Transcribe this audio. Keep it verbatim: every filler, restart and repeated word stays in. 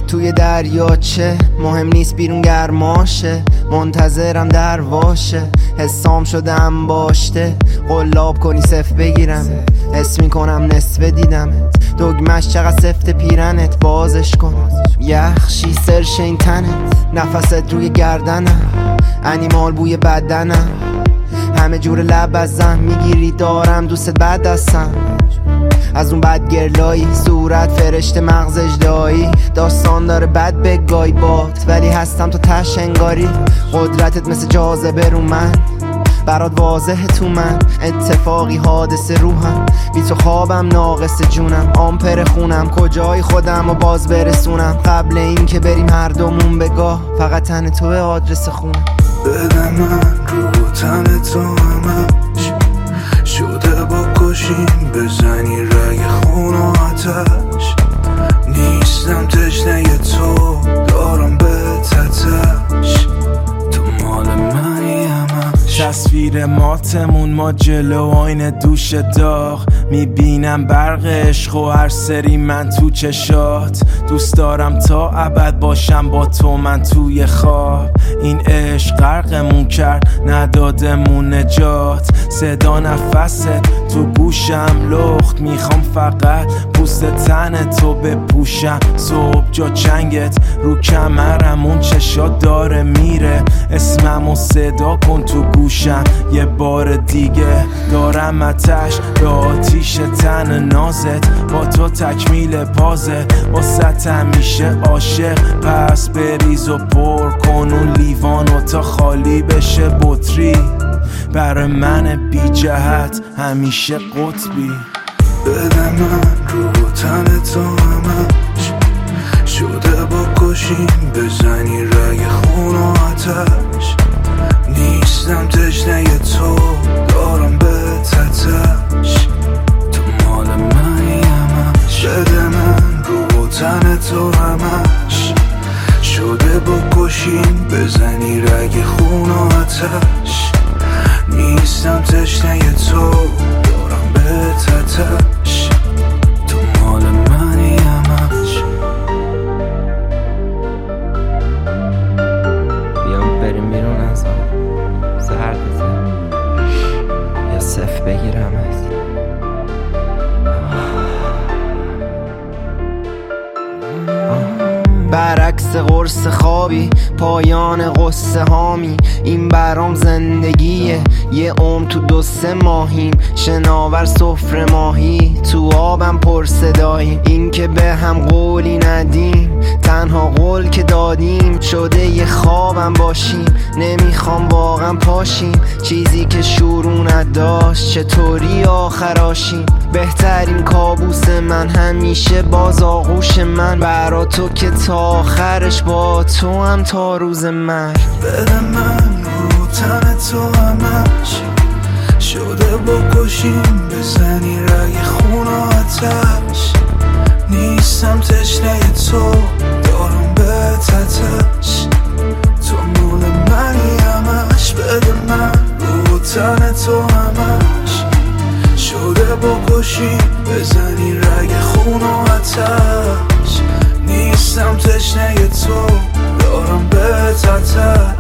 توی دریاچه، مهم نیست بیرون گرماشه، منتظرم در واشه، حسام شدم باشته، قلاب کنی صف بگیرم، حس میکنم نصف دیدمت، دگمش چقدر سفت پیرنت، بازش کن یخشی سرش این تنت، نفست روی گردنم، انیمال بوی بدنم، همه جور لب ازم میگیری، دارم دوست بد دستم، از اون بد گرلایی، صورت فرشته مغز اجدایی، داستان داره بد بگای بات، ولی هستم تو تش انگاری، قدرتت مثل جاذبه رو من، برات واضحه تو من، اتفاقی حادثه روحم، بی تو خوابم ناقص جونم، آمپر خونم، کجای خودم و باز برسونم، قبل این که بریم هر دومون بگاه، فقط تن توه آدرس خونم. بده من رو تن تو همش شده با کشیم، بزنی رگ خون و آتش، نیستم تشنه تو، دارم به تتش، تو مال منی همش. تصویر ماتمون ما جلو آینه دوش داغ، میبینم برق عشق و هر سری من تو چشات، دوست دارم تا ابد باشم با تو من توی خواب، این عشق غرقمون کرد ندادمون نجات، صدا نفست تو گوشم لخت، میخوام فقط پوست تن تو بپوشم، صبح جا چنگت رو کمرم، اون چشات داره میره، اسممو صدا کن تو گوشم یه بار دیگه، دارم آتش به آتیش تن نازت، با تو تکمیل پازه، واسه همیشه عاشق، پس بریز و پر کن اون لیوانو تا خالی بشه بطری، برای من بی جهت همیشه قطبی. بده من رو تن تو همش شده با کشیم، بزنی رگ خون و آتش، نیستم تشنه تو، دارم به تتش، تو مال منی همش. بده من رو تن تو همش شده با کشیم، بزنی رگ خون و آتش، نیستم تشنه تو، دارم به تتش، تو مال منی همش. بیام بریم بیرون از آن سردته، یا صف بگیرم از برعکس قرص خوابی، پایان قصه هامی، این برام زندگیه، یه عمر تو دو سه ماهیم، شناور سفره ماهی، تو آبم پر صدایی، این که به هم قولی ندیم، تنها قول که دادیم، شده یه خوابم باشیم، نمیخوام واقعا پاشیم، چیزی که شروع نداشت چطوری آخراشیم، بهترین کابوس من همیشه باز آغوش من، برا تو که تا آخرش با تو هم تا روز مرگ. بده من رو تن تو همش شده با کشیم، بزنی رگ خون و آتش، نیستم تشنه تو، دارم به تتش، تو مال منی همش. بده من رو تن تو همش شده با کشیم، بزنی رگ خون و آتش، نیستم تشنه تو، دارم به تتش.